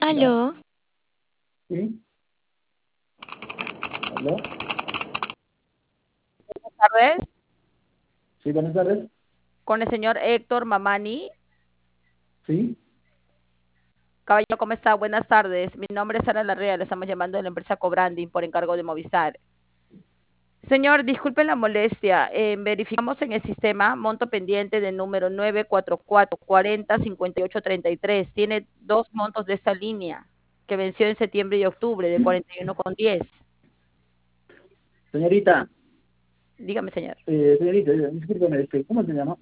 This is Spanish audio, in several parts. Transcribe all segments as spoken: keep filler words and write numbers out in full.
¿No? Aló, ¿Sí? ¿Aló? Tardes, ¿Sí, buenas tardes? con el señor Héctor Mamani. ¿Sí? Caballero, ¿cómo está? Buenas tardes. Mi nombre es Sara Larrea, le estamos llamando de la empresa Cobranding por encargo de Movistar. Señor, disculpe la molestia. eh, verificamos en el sistema monto pendiente del número nueve cuatro cuatro, cuarenta, cincuenta y ocho treinta y tres. Tiene dos montos de esta línea que venció en septiembre y octubre de cuarenta y uno con diez. Señorita, Dígame, señor. eh, señorita, eh, discúlpeme, este, ¿cómo se llama?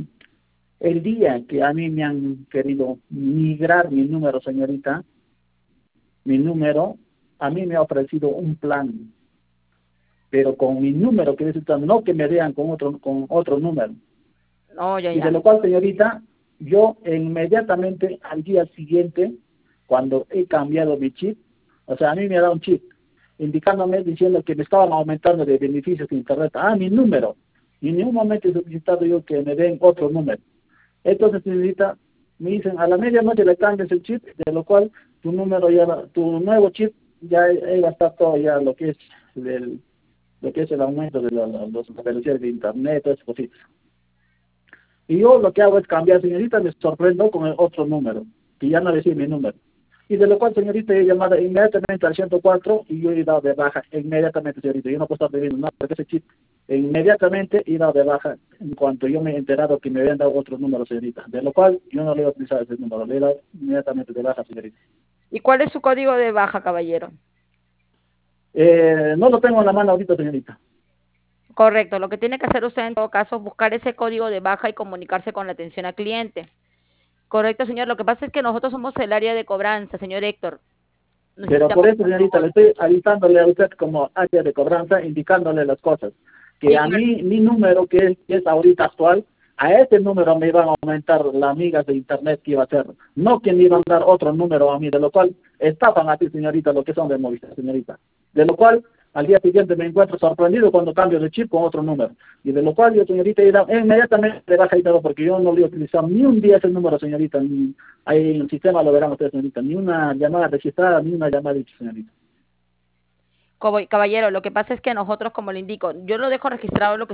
El día que a mí me han querido migrar mi número, señorita, mi número, a mí me ha ofrecido un plan, pero con mi número que necesito, no que me vean con otro, con otro número. No, ya, Y de ya. lo cual, señorita, yo inmediatamente al día siguiente, cuando he cambiado mi chip, o sea, a mí me ha dado un chip, indicándome, diciendo que me estaban aumentando de beneficios de internet. Ah, mi número. Y en ningún momento he solicitado yo que me den otro número. Entonces, señorita, me dicen, a la medianoche le cambias el chip, de lo cual tu número ya, va- tu nuevo chip ya he gastado todo ya lo que es el, lo que es el aumento de la- la- los velocidades de internet, todas esas cositas. Y yo lo que hago es cambiar, señorita, me sorprendo con el otro número, que ya no decía mi número. Y de lo cual, señorita, he llamado inmediatamente al ciento cuatro y yo he dado de baja inmediatamente, señorita. Yo no puedo estar pidiendo nada, porque ese chip inmediatamente he dado de baja en cuanto yo me he enterado que me habían dado otro número, señorita. De lo cual, yo no le voy a utilizar ese número, le he dado inmediatamente de baja, señorita. ¿Y cuál es su código de baja, caballero? Eh, no lo tengo en la mano ahorita, señorita. Correcto. Lo que tiene que hacer usted en todo caso es buscar ese código de baja y comunicarse con la atención al cliente. Correcto, señor. Lo que pasa es que nosotros somos el área de cobranza, señor Héctor. Pero por Necesitamos eso, señorita, le estoy avisándole a usted como área de cobranza, indicándole las cosas. Que Sí, a claro. mí, mi número, que es, que es ahorita actual, a ese número me iban a aumentar las amigas de internet que iba a hacer. No que me iban a dar otro número a mí, de lo cual estafan a ti, señorita, lo que son de Movistar, señorita. De lo cual, al día siguiente me encuentro sorprendido cuando cambio de chip con otro número. Y de lo cual yo, señorita, he dado inmediatamente de baja y todo, porque yo no le he utilizado ni un día ese número, señorita. Ni, ahí en el sistema lo verán ustedes, señorita. Ni una llamada registrada, ni una llamada dicha, señorita. Como- Caballero, lo que pasa es que nosotros, como le indico, yo lo dejo registrado lo que